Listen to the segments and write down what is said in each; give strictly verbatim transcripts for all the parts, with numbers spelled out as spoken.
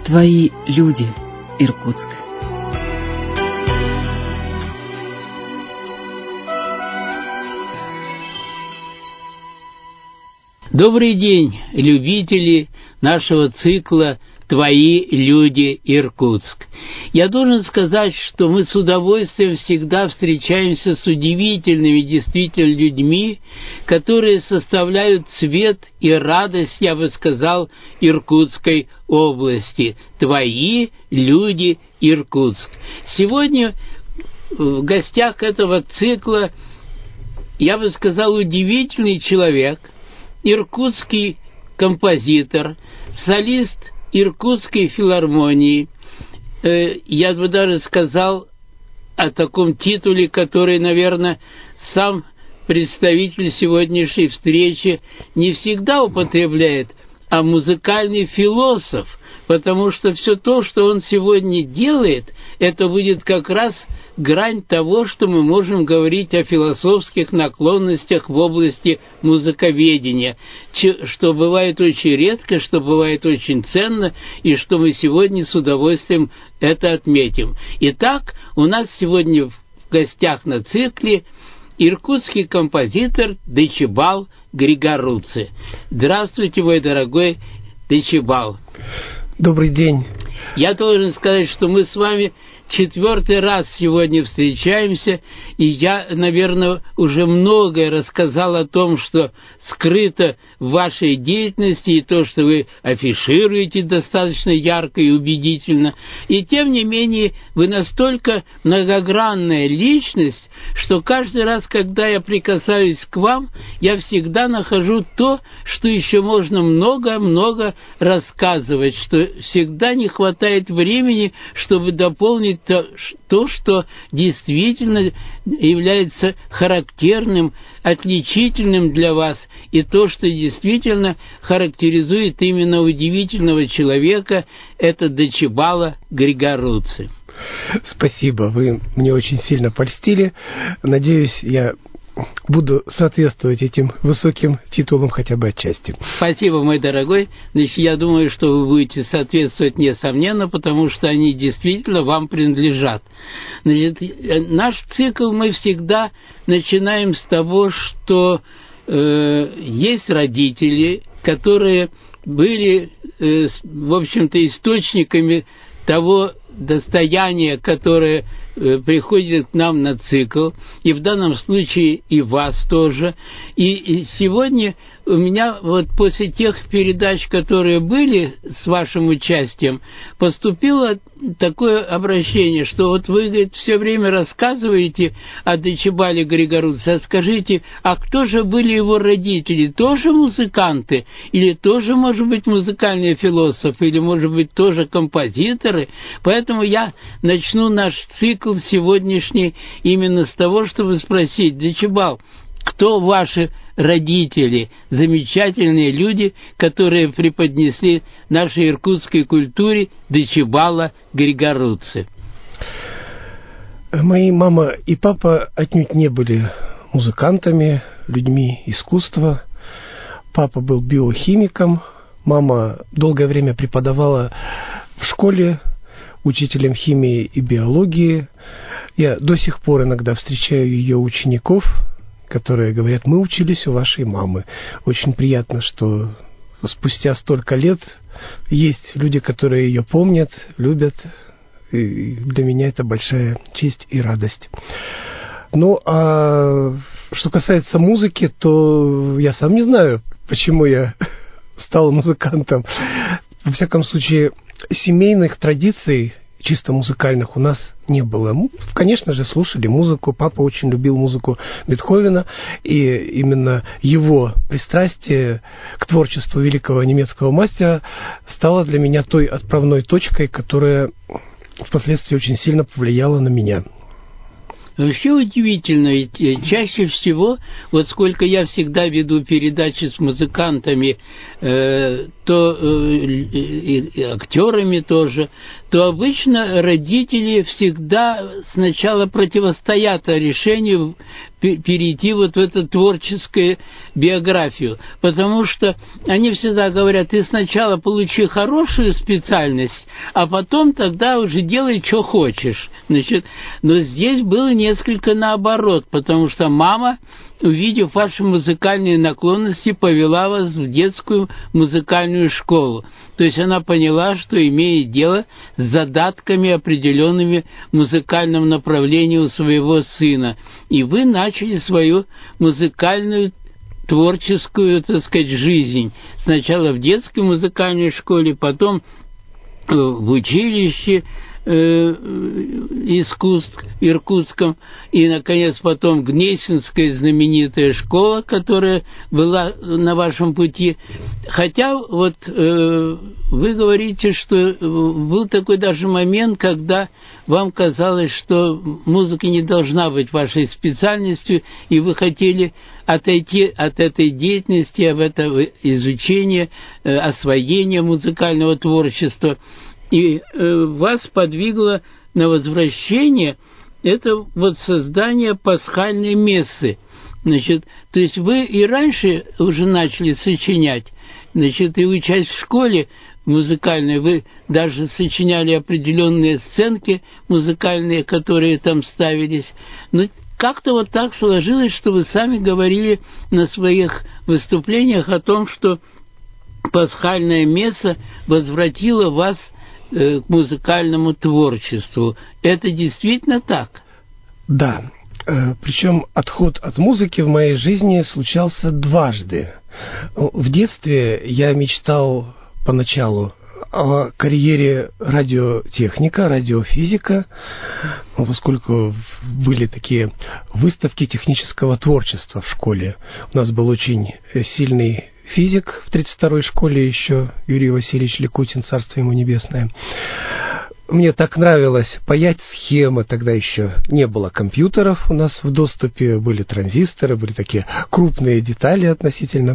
Твои люди, Иркутск. Добрый день, любители нашего цикла «Твои люди, Иркутск». Я должен сказать, что мы с удовольствием всегда встречаемся с удивительными действительно людьми, которые составляют цвет и радость, я бы сказал, Иркутской области. «Твои люди, Иркутск». Сегодня в гостях этого цикла, я бы сказал, удивительный человек, иркутский композитор, солист Иркутской филармонии. Я бы даже сказал о таком титуле, который, наверное, сам представитель сегодняшней встречи не всегда употребляет, а музыкальный философ, потому что все то, что он сегодня делает, это будет как раз грань того, что мы можем говорить о философских наклонностях в области музыковедения, что бывает очень редко, что бывает очень ценно, и что мы сегодня с удовольствием это отметим. Итак, у нас сегодня в гостях на цикле иркутский композитор Дечибал Григорудзе. Здравствуйте, мой дорогой Дечибал. Добрый день. Я должен сказать, что мы с вами четвертый раз сегодня встречаемся, и я, наверное, уже многое рассказал о том, что скрыто в вашей деятельности, и то, что вы афишируете достаточно ярко и убедительно. И тем не менее, вы настолько многогранная личность, что каждый раз, когда я прикасаюсь к вам, я всегда нахожу то, что еще можно много-много рассказывать, что всегда не хватает времени, чтобы дополнить то, то, что действительно является характерным, отличительным для вас, и то, что действительно характеризует именно удивительного человека, это Дечибала Григорудзе. Спасибо, вы мне очень сильно польстили. Надеюсь, я буду соответствовать этим высоким титулам хотя бы отчасти. Спасибо, мой дорогой. Значит, я думаю, что вы будете соответствовать несомненно, потому что они действительно вам принадлежат. Значит, наш цикл мы всегда начинаем с того, что э, есть родители, которые были, э, в общем-то, источниками того достояния, которое э, приходит к нам на цикл, и в данном случае и вас тоже. И, и сегодня у меня вот после тех передач, которые были с вашим участием, поступило такое обращение, что вот вы, говорит, все время рассказываете о Дечибале Григорудзе, а скажите, а кто же были его родители? Тоже музыканты? Или тоже, может быть, музыкальные философы? Или, может быть, тоже композиторы? Поэтому я начну наш цикл сегодняшний именно с того, чтобы спросить: Дечибал, кто ваши родители, замечательные люди, которые преподнесли нашей иркутской культуре Дечибала Григорудзе? Мои мама и папа отнюдь не были музыкантами, людьми искусства. Папа был биохимиком, мама долгое время преподавала в школе учителем химии и биологии. Я до сих пор иногда встречаю ее учеников, которые говорят: мы учились у вашей мамы. Очень приятно, что спустя столько лет есть люди, которые ее помнят, любят. И для меня это большая честь и радость. Ну, а что касается музыки, то я сам не знаю, почему я стал музыкантом. Во всяком случае, семейных традиций чисто музыкальных у нас не было. Конечно же, слушали музыку. Папа очень любил музыку Бетховена, и именно его пристрастие к творчеству великого немецкого мастера стало для меня той отправной точкой, которая впоследствии очень сильно повлияла на меня. Вообще удивительно, ведь чаще всего, вот сколько я всегда веду передачи с музыкантами, э, то э, и, и актерами тоже, то обычно родители всегда сначала противостоят решению перейти вот в эту творческую биографию. Потому что они всегда говорят, ты сначала получи хорошую специальность, а потом тогда уже делай, что хочешь. Значит, но здесь было несколько наоборот, потому что мама, увидев ваши музыкальные наклонности, повела вас в детскую музыкальную школу. То есть она поняла, что имеет дело с задатками определенными в музыкальном направлении у своего сына. И вы начали свою музыкальную творческую, так сказать, жизнь. Сначала в детской музыкальной школе, потом в училище искусств в Иркутском, и, наконец, потом Гнесинская знаменитая школа, которая была на вашем пути. Хотя вот э, вы говорите, что был такой даже момент, когда вам казалось, что музыка не должна быть вашей специальностью, и вы хотели отойти от этой деятельности, от этого изучения, э, освоения музыкального творчества. И э, вас подвигло на возвращение это вот создание пасхальной мессы. Значит, то есть вы и раньше уже начали сочинять, значит, и учась в школе музыкальной, вы даже сочиняли определенные сценки музыкальные, которые там ставились. Но как-то вот так сложилось, что вы сами говорили на своих выступлениях о том, что пасхальная месса возвратила вас к музыкальному творчеству. Это действительно так? Да. Причем отход от музыки в моей жизни случался дважды. В детстве я мечтал поначалу о карьере радиотехника, радиофизика, поскольку были такие выставки технического творчества в школе. У нас был очень сильный физик в тридцать второй школе еще, Юрий Васильевич Ликутин, царство ему небесное. Мне так нравилось паять схемы, тогда еще не было компьютеров у нас в доступе, были транзисторы, были такие крупные детали относительно.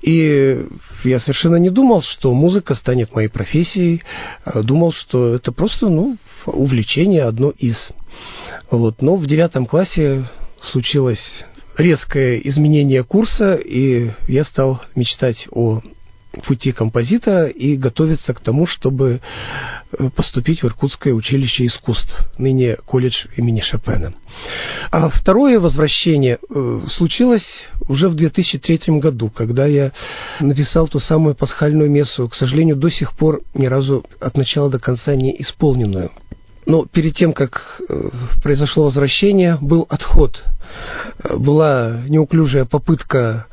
И я совершенно не думал, что музыка станет моей профессией, думал, что это просто, ну, увлечение одно из. Вот. Но в девятом классе случилось резкое изменение курса, и я стал мечтать о пути композитора и готовиться к тому, чтобы поступить в Иркутское училище искусств, ныне колледж имени Шопена. А второе возвращение случилось уже в две тысячи третьем году, когда я написал ту самую пасхальную мессу, к сожалению, до сих пор ни разу от начала до конца не исполненную. Но перед тем, как произошло возвращение, был отход. Была неуклюжая попытка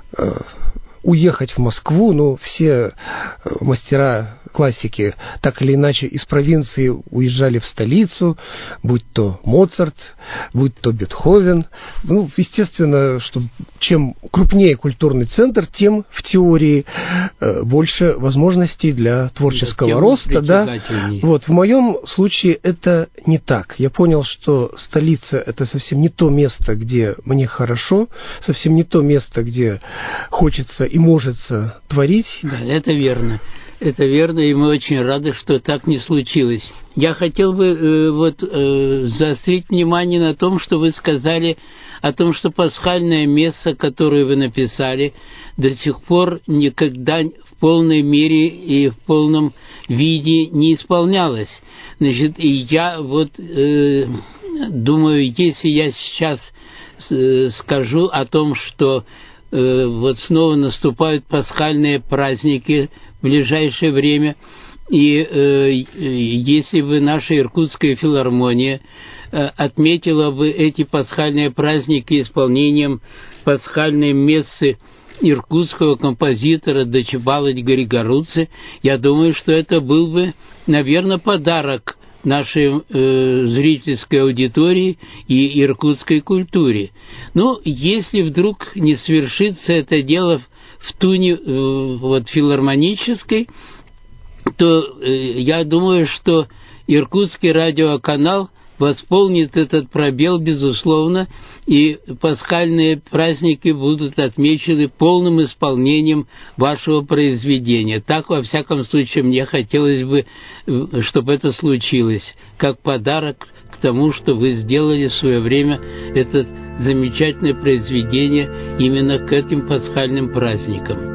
уехать в Москву, но все мастера классики так или иначе из провинции уезжали в столицу, будь то Моцарт, будь то Бетховен. Ну, естественно, что чем крупнее культурный центр, тем в теории больше возможностей для творческого да, роста. Да. Вот, в моем случае это не так. Я понял, что столица — это совсем не то место, где мне хорошо, совсем не то место, где хочется и может творить. Да, это верно. Это верно, и мы очень рады, что так не случилось. Я хотел бы э, вот э, заострить внимание на том, что вы сказали о том, что пасхальная месса, которую вы написали, до сих пор никогда в полной мере и в полном виде не исполнялась. Значит, и я вот э, думаю, если я сейчас э, скажу о том, что вот снова наступают пасхальные праздники в ближайшее время, и э, если бы наша Иркутская филармония э, отметила бы эти пасхальные праздники исполнением пасхальной мессы иркутского композитора Дачибалыч Григоруцы, я думаю, что это был бы, наверное, подарок нашей э, зрительской аудитории и иркутской культуре. Но если вдруг не свершится это дело в туне э, вот, филармонической, то э, я думаю, что Иркутский радиоканал восполнит этот пробел, безусловно, и пасхальные праздники будут отмечены полным исполнением вашего произведения. Так, во всяком случае, мне хотелось бы, чтобы это случилось, как подарок к тому, что вы сделали в свое время этот замечательное произведение именно к этим пасхальным праздникам.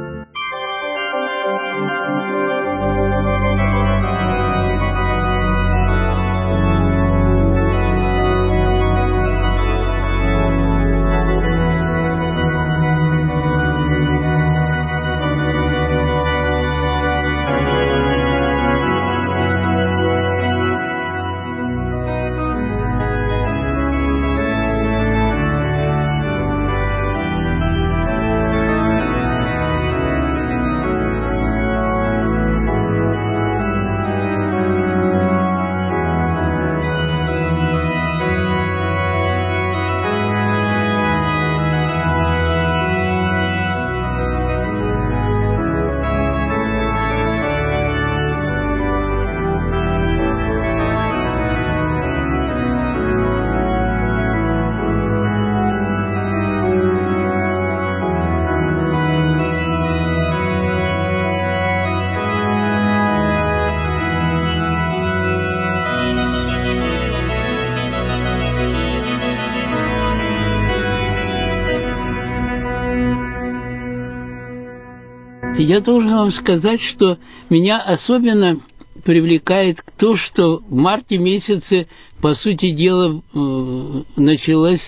Я должен вам сказать, что меня особенно привлекает то, что в марте месяце, по сути дела, началось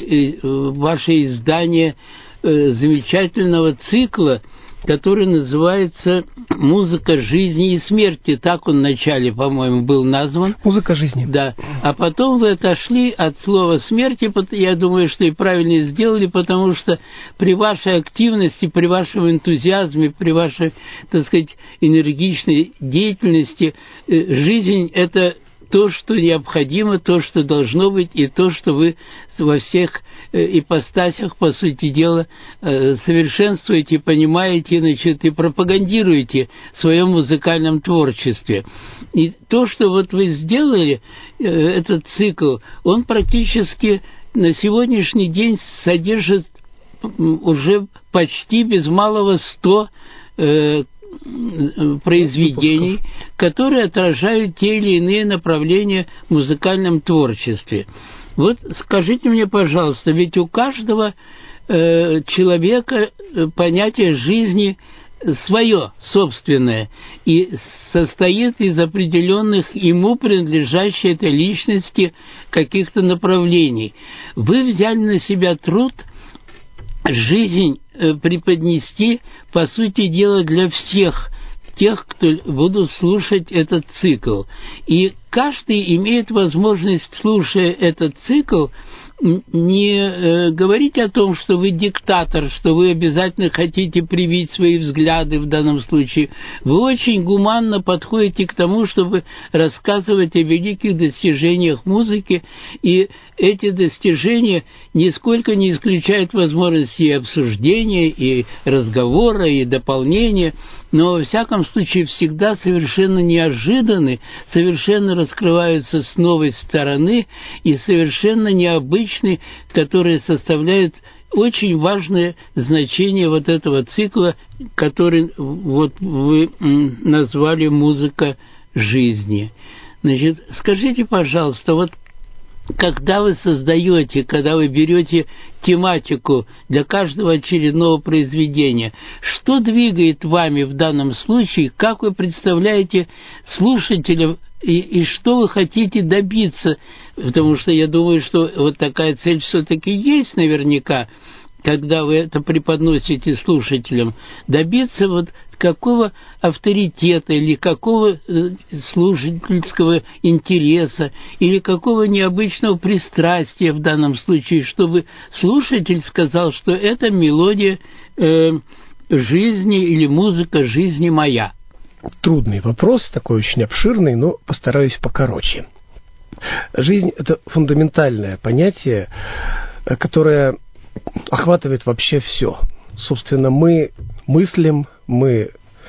ваше издание замечательного цикла, который называется «Музыка жизни и смерти». Так он вначале, по-моему, был назван. «Музыка жизни». Да. А потом вы отошли от слова «смерти». Я думаю, что и правильно сделали, потому что при вашей активности, при вашем энтузиазме, при вашей, так сказать, энергичной деятельности жизнь – это то, что необходимо, то, что должно быть, и то, что вы во всех ипостасях, по сути дела, совершенствуете, понимаете, значит, и пропагандируете в своем музыкальном творчестве. И то, что вот вы сделали, этот цикл, он практически на сегодняшний день содержит уже почти без малого сто произведений, которые отражают те или иные направления в музыкальном творчестве. Вот скажите мне, пожалуйста, ведь у каждого э, человека понятие жизни свое, собственное, и состоит из определенных ему принадлежащей этой личности каких-то направлений. Вы взяли на себя труд жизнь преподнести, по сути дела, для всех тех, кто будут слушать этот цикл. И каждый имеет возможность, слушая этот цикл, не э, говорить о том, что вы диктатор, что вы обязательно хотите привить свои взгляды в данном случае. Вы очень гуманно подходите к тому, чтобы рассказывать о великих достижениях музыки, и эти достижения нисколько не исключают возможности и обсуждения, и разговора, и дополнения, но во всяком случае всегда совершенно неожиданны, совершенно раскрываются с новой стороны и совершенно необычны, которые составляют очень важное значение вот этого цикла, который вот вы назвали «Музыка жизни». Значит, скажите, пожалуйста, вот когда вы создаете, когда вы берете тематику для каждого очередного произведения, что двигает вами в данном случае, как вы представляете слушателям и, и что вы хотите добиться? Потому что я думаю, что вот такая цель все-таки есть наверняка, когда вы это преподносите слушателям, добиться вот какого авторитета или какого слушательского интереса или какого необычного пристрастия в данном случае, чтобы слушатель сказал, что это мелодия э, жизни или музыка жизни моя. Трудный вопрос, такой очень обширный, но постараюсь покороче. Жизнь – это фундаментальное понятие, которое охватывает вообще все. Собственно, мы мыслим, мы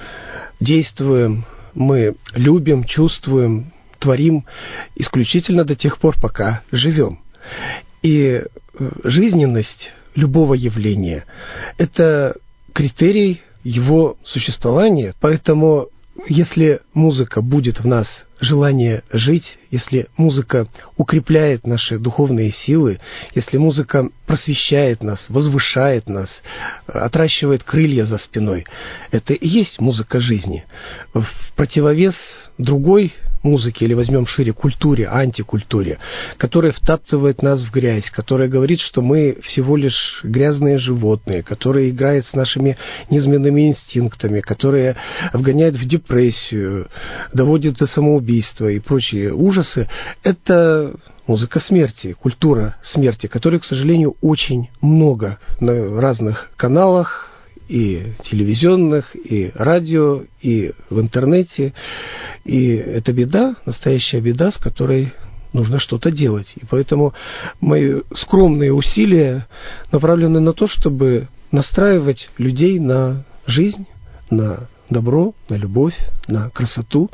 действуем, мы любим, чувствуем, творим исключительно до тех пор, пока живем. И жизненность любого явления – это критерий его существования, поэтому если музыка будет в нас желание жить, если музыка укрепляет наши духовные силы, если музыка просвещает нас, возвышает нас, отращивает крылья за спиной, это и есть музыка жизни. В противовес другой музыке, или возьмем шире культуре, антикультуре, которая втаптывает нас в грязь, которая говорит, что мы всего лишь грязные животные, которая играет с нашими низменными инстинктами, которая вгоняет в депрессию, доводит до самоубийства и прочие ужасы, это музыка смерти, культура смерти, которой, к сожалению, очень много на разных каналах, и телевизионных, и радио, и в интернете. И это беда, настоящая беда, с которой нужно что-то делать. И поэтому мои скромные усилия направлены на то, чтобы настраивать людей на жизнь, на добро, на любовь, на красоту.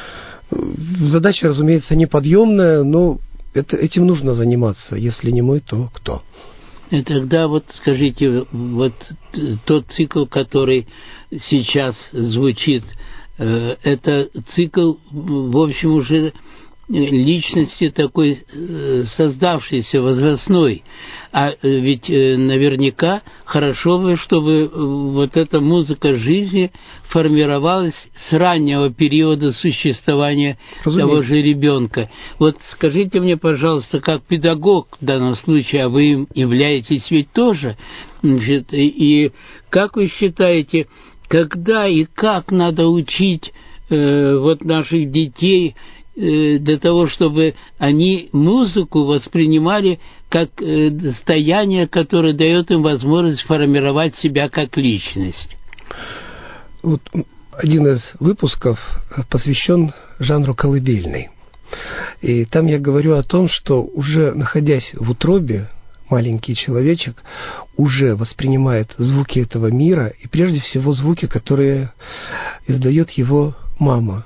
Задача, разумеется, неподъемная, но это, этим нужно заниматься. Если не мы, то кто? И тогда вот скажите, вот тот цикл, который сейчас звучит, это цикл, в общем, уже личности такой создавшейся, возрастной. А ведь наверняка хорошо бы, чтобы вот эта музыка жизни формировалась с раннего периода существования Разумеется. Того же ребенка. Вот скажите мне, пожалуйста, как педагог в данном случае, а вы им являетесь ведь тоже, значит, и как вы считаете, когда и как надо учить э, вот наших детей для того, чтобы они музыку воспринимали как достояние, которое дает им возможность формировать себя как личность? Вот один из выпусков посвящен жанру колыбельный. И там я говорю о том, что уже находясь в утробе, маленький человечек уже воспринимает звуки этого мира, и прежде всего звуки, которые издает его мама.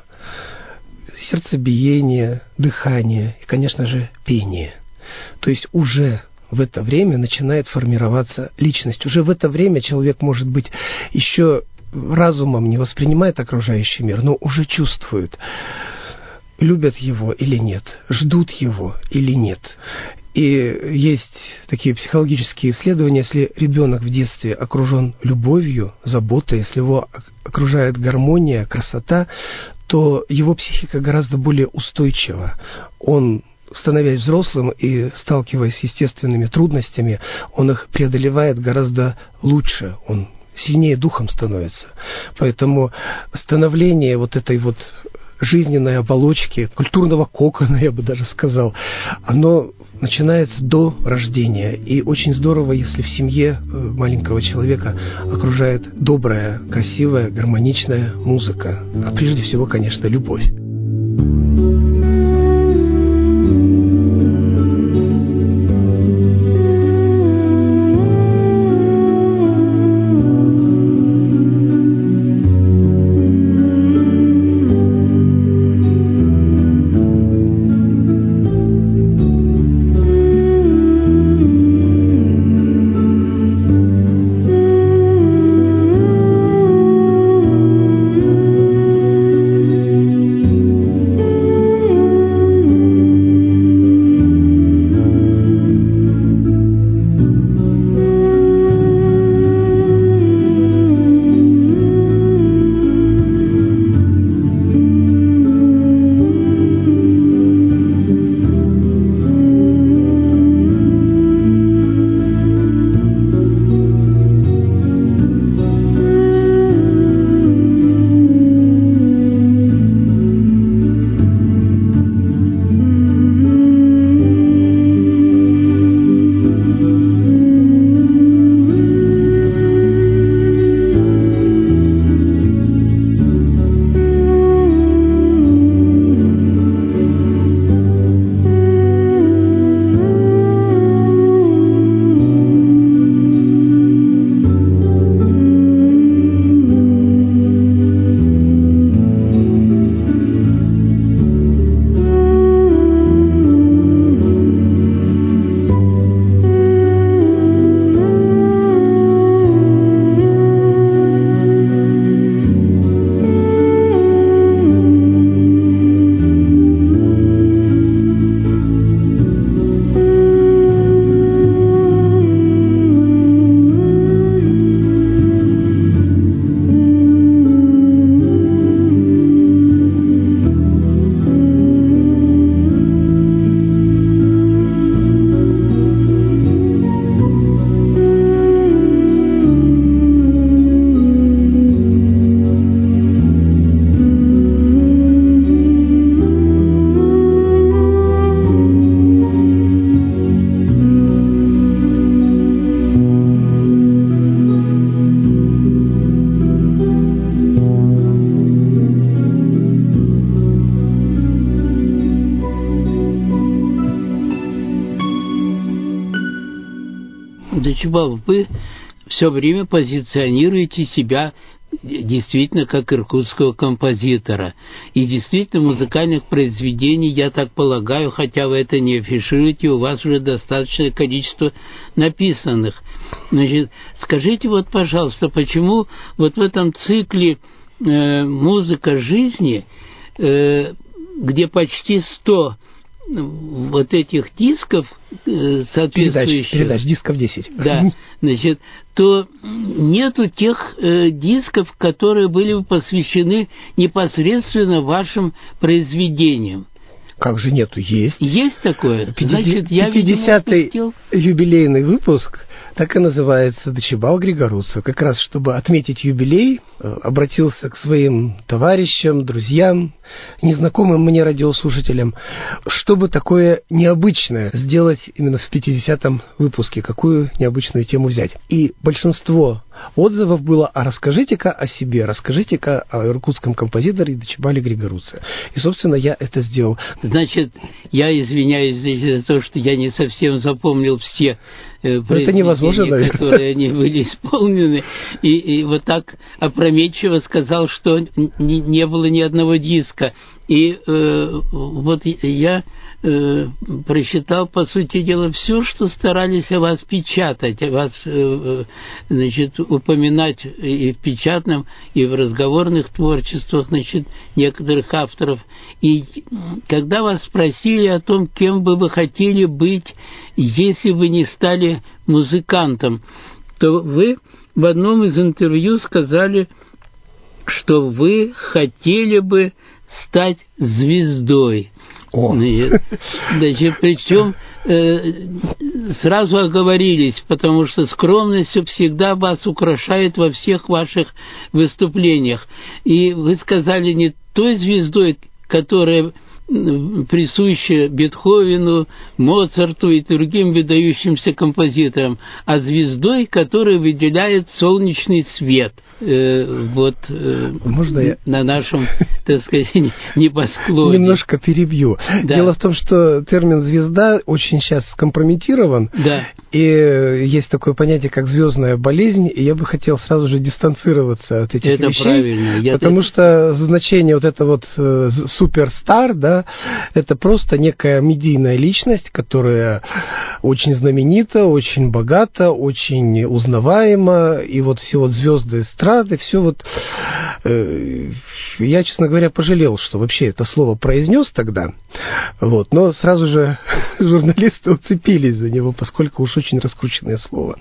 Сердцебиение, дыхание и, конечно же, пение. То есть уже в это время начинает формироваться личность. Уже в это время человек, может быть, еще разумом не воспринимает окружающий мир, но уже чувствует, любят его или нет, ждут его или нет. И есть такие психологические исследования, если ребенок в детстве окружен любовью, заботой, если его окружает гармония, красота, то его психика гораздо более устойчива. Он, становясь взрослым и сталкиваясь с естественными трудностями, он их преодолевает гораздо лучше, он сильнее духом становится. Поэтому становление вот этой вот жизненной оболочки, культурного кокона, я бы даже сказал, оно начинается до рождения. И очень здорово, если в семье маленького человека окружает добрая, красивая, гармоничная музыка. А прежде всего, конечно, любовь. Дачибал, вы все время позиционируете себя действительно как иркутского композитора. И действительно музыкальных произведений, я так полагаю, хотя вы это не афишируете, у вас уже достаточное количество написанных. Значит, скажите вот, пожалуйста, почему вот в этом цикле э, «Музыка жизни», э, где почти сто вот этих дисков соответствующих... Передач, передач, дисков десять. Да, значит, то нету тех э, дисков, которые были бы посвящены непосредственно вашим произведениям. Как же нету? Есть. Есть такое? Значит, я, пятидесятый юбилейный выпуск так и называется «Дачибал Григородцев». Как раз, чтобы отметить юбилей, обратился к своим товарищам, друзьям, незнакомым мне радиослушателям, чтобы такое необычное сделать именно в пятидесятом выпуске, какую необычную тему взять. И большинство отзывов было: а расскажите-ка о себе, расскажите-ка о иркутском композиторе Дачибале Григородце. И, собственно, я это сделал. Значит, я извиняюсь за то, что я не совсем запомнил все э, это невозможно, наверное, которые они были исполнены, и, и вот так опрометчиво сказал, что не, не было ни одного диска. И э, вот я э, прочитал, по сути дела, все, что старались о вас печатать, о вас, э, значит, упоминать и в печатном, и в разговорных творчествах, значит, некоторых авторов. И когда вас спросили о том, кем бы вы хотели быть, если бы не стали музыкантом, то вы в одном из интервью сказали, что вы хотели бы стать звездой. О. Значит, причем э, сразу оговорились, потому что скромность всегда вас украшает во всех ваших выступлениях. И вы сказали не той звездой, которая присуща Бетховену, Моцарту и другим выдающимся композиторам, а звездой, которая выделяет солнечный свет. Э, вот э, Можно я... на нашем, так сказать, небосклоне. Немножко перебью. Да. Дело в том, что термин «звезда» очень сейчас скомпрометирован, да. И есть такое понятие, как звездная болезнь, и я бы хотел сразу же дистанцироваться от этих это вещей. Правильно. Я потому так... что значение вот это вот э, суперстар, да, это просто некая медийная личность, которая очень знаменита, очень богата, очень узнаваема, и вот все вот звезды эстрады, все вот... Э, я, честно говоря, пожалел, что вообще это слово произнес тогда, вот, но сразу же журналисты уцепились за него, поскольку уж очень раскрученное слово.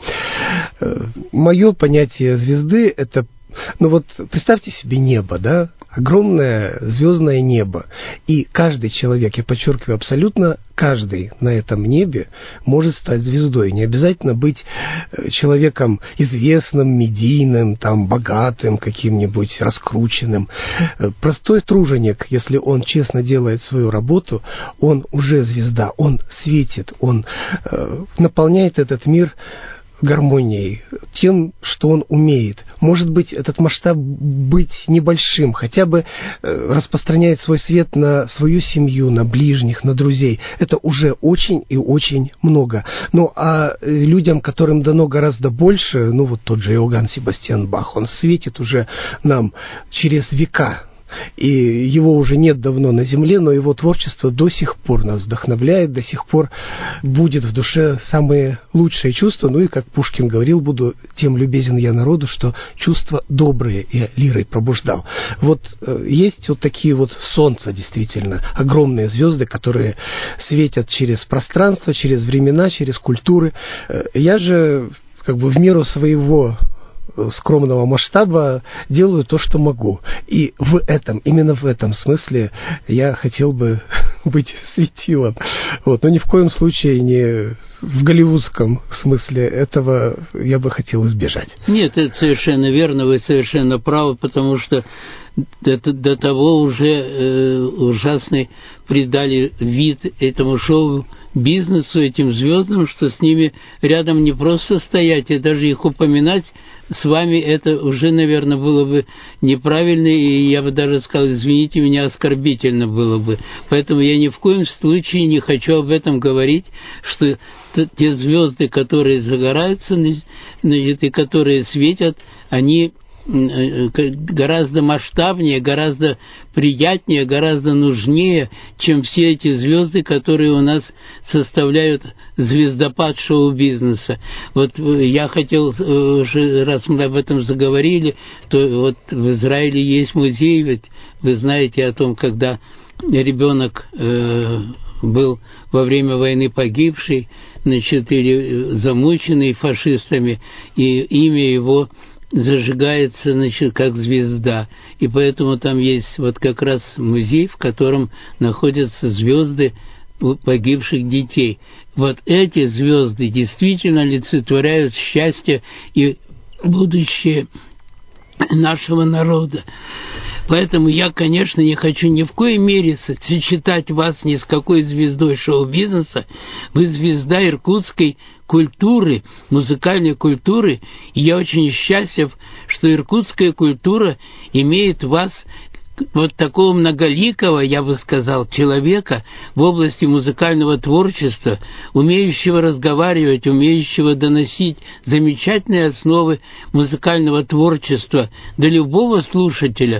Мое понятие звезды — это, ну вот представьте себе небо, да, огромное звездное небо, и каждый человек, я подчеркиваю, абсолютно каждый на этом небе может стать звездой. Не обязательно быть человеком известным, медийным, там, богатым, каким-нибудь раскрученным. Простой труженик, если он честно делает свою работу, он уже звезда, он светит, он э, наполняет этот мир гармонией, тем, что он умеет. Может быть, этот масштаб быть небольшим, хотя бы э, распространяет свой свет на свою семью, на ближних, на друзей. Это уже очень и очень много. Ну, а людям, которым дано гораздо больше, ну, вот тот же Иоганн Себастьян Бах, он светит уже нам через века. И его уже нет давно на земле, но его творчество до сих пор нас вдохновляет, до сих пор будет в душе самые лучшие чувства. Ну и, как Пушкин говорил, буду тем любезен я народу, что чувства добрые я лирой пробуждал. Вот э, есть вот такие вот солнца, действительно, огромные звезды, которые светят через пространство, через времена, через культуры. Э, я же как бы в меру своего скромного масштаба делаю то, что могу. И в этом, именно в этом смысле я хотел бы быть светилом. Вот. Но ни в коем случае не в голливудском смысле. Этого я бы хотел избежать. Нет, это совершенно верно, вы совершенно правы, потому что до, до того уже э, ужасный придали вид этому шоу-бизнесу, этим звездам, что с ними рядом не просто стоять, и даже их упоминать с вами это уже, наверное, было бы неправильно, и я бы даже сказал, извините меня, оскорбительно было бы. Поэтому я я ни в коем случае не хочу об этом говорить, что те звезды, которые загораются, значит, и которые светят, они гораздо масштабнее, гораздо приятнее, гораздо нужнее, чем все эти звезды, которые у нас составляют звездопад шоу-бизнеса. Вот я хотел, раз мы об этом заговорили, то вот в Израиле есть музей, ведь вы знаете о том, когда ребенок э, был во время войны погибший, значит, или замученный фашистами, и имя его зажигается, значит, как звезда. И поэтому там есть вот как раз музей, в котором находятся звезды погибших детей. Вот эти звезды действительно олицетворяют счастье и будущее нашего народа. Поэтому я, конечно, не хочу ни в коей мере сочетать вас ни с какой звездой шоу-бизнеса. Вы звезда иркутской культуры, музыкальной культуры, и я очень счастлив, что иркутская культура имеет вас, вот такого многоликого, я бы сказал, человека в области музыкального творчества, умеющего разговаривать, умеющего доносить замечательные основы музыкального творчества до любого слушателя,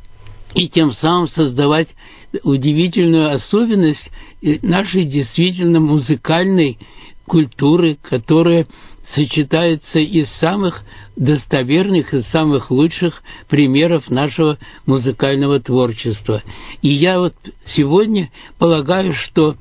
и тем самым создавать удивительную особенность нашей действительно музыкальной культуры, которая сочетается из самых достоверных, из самых лучших примеров нашего музыкального творчества. И я вот сегодня полагаю, что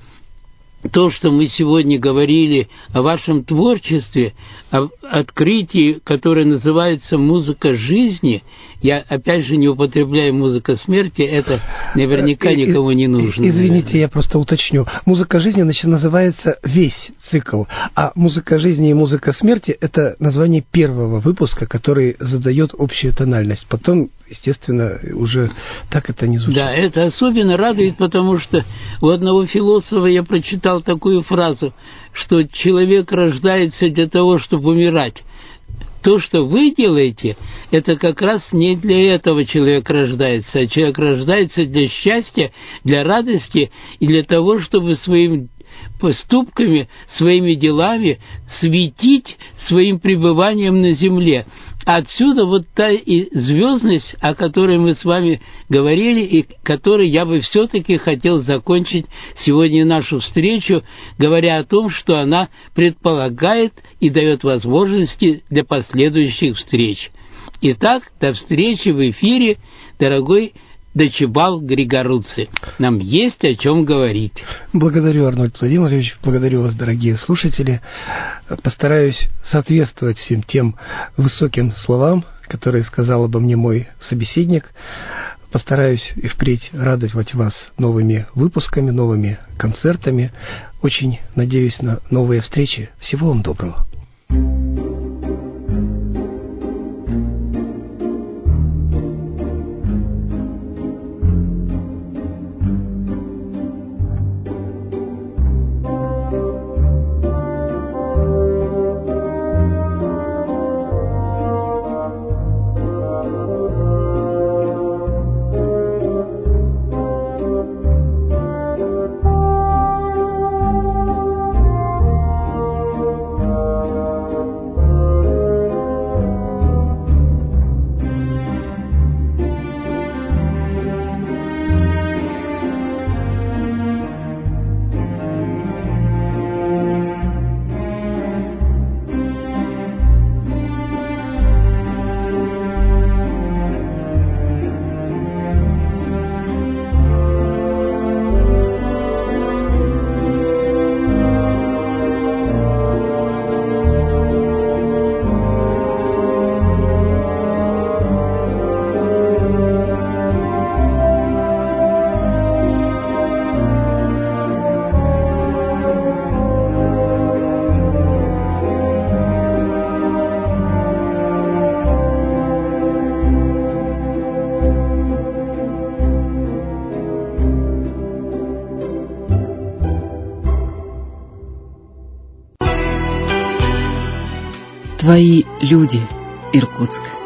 то, что мы сегодня говорили о вашем творчестве, о открытии, которое называется «Музыка жизни», я опять же не употребляю «музыка смерти», это наверняка никому не нужно. Извините, наверное. я просто уточню. «Музыка жизни» значит, называется весь цикл, а «Музыка жизни» и «Музыка смерти» — это название первого выпуска, который задает общую тональность. Потом, естественно, уже так это не звучит. Да, это особенно радует, потому что у одного философа я прочитал такую фразу, что человек рождается для того, чтобы умирать. То, что вы делаете, это как раз не для этого человек рождается, а человек рождается для счастья, для радости и для того, чтобы своим поступками, своими делами светить своим пребыванием на земле. Отсюда вот та и звездность, о которой мы с вами говорили, и которой я бы все-таки хотел закончить сегодня нашу встречу, говоря о том, что она предполагает и дает возможности для последующих встреч. Итак, до встречи в эфире, дорогой Дачибал Григоруци. Нам есть о чем говорить. Благодарю, Арнольд Владимирович, благодарю вас, дорогие слушатели. Постараюсь соответствовать всем тем высоким словам, которые сказал обо мне мой собеседник. Постараюсь и впредь радовать вас новыми выпусками, новыми концертами. Очень надеюсь на новые встречи. Всего вам доброго. Твои люди, Иркутск.